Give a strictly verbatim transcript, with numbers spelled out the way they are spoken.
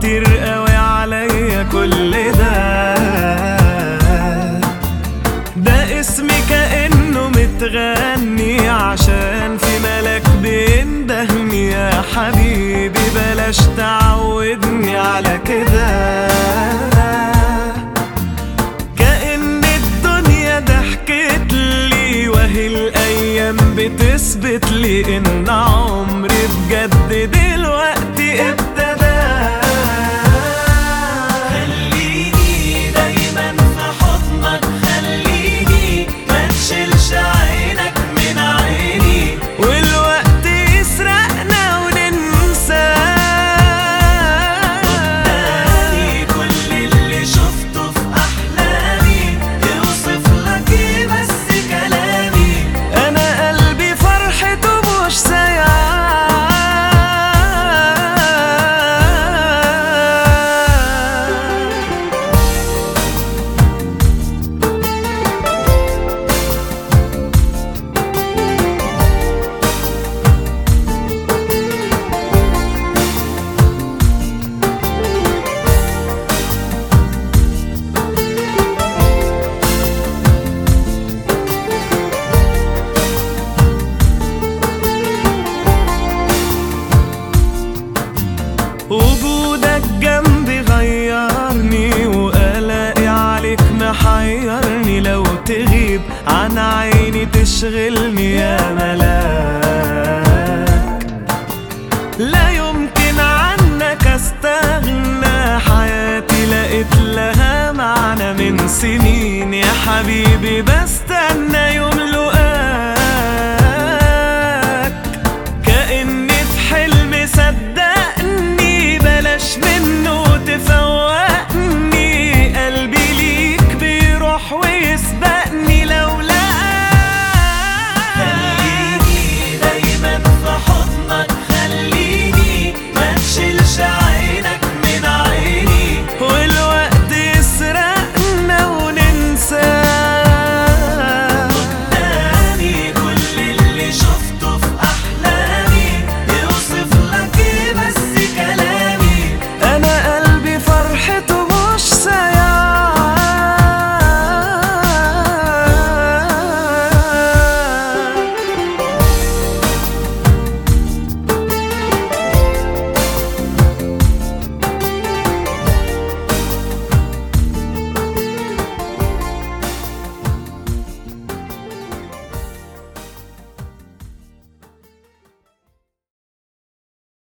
كتير قوي عليا كل ده. ده اسمي كأنه متغني عشان في ملك بيندهني. يا حبيبي بلاش تعودني على كده، كأن الدنيا ضحكت لي وهي الأيام بتثبت لي إن عمري بجد دلوقتي ابتدى. خليني دايما في حضنك، خليني ما تشيلش عينك من عيني، والوقت يسرقنا وننسى. قدامي كل اللي شفته في أحلامي يوصف لك إيه بس كلامي. أنا قلبي فرحته مش سايعة. وجودك جنبي غيرني، وقلقي عليك محيرني. لو تغيب عن عيني تشغلني يا ملاك، لا يمكن عنك استغنى. حياتي لقيت لها معنى من سنين يا حبيبي، بس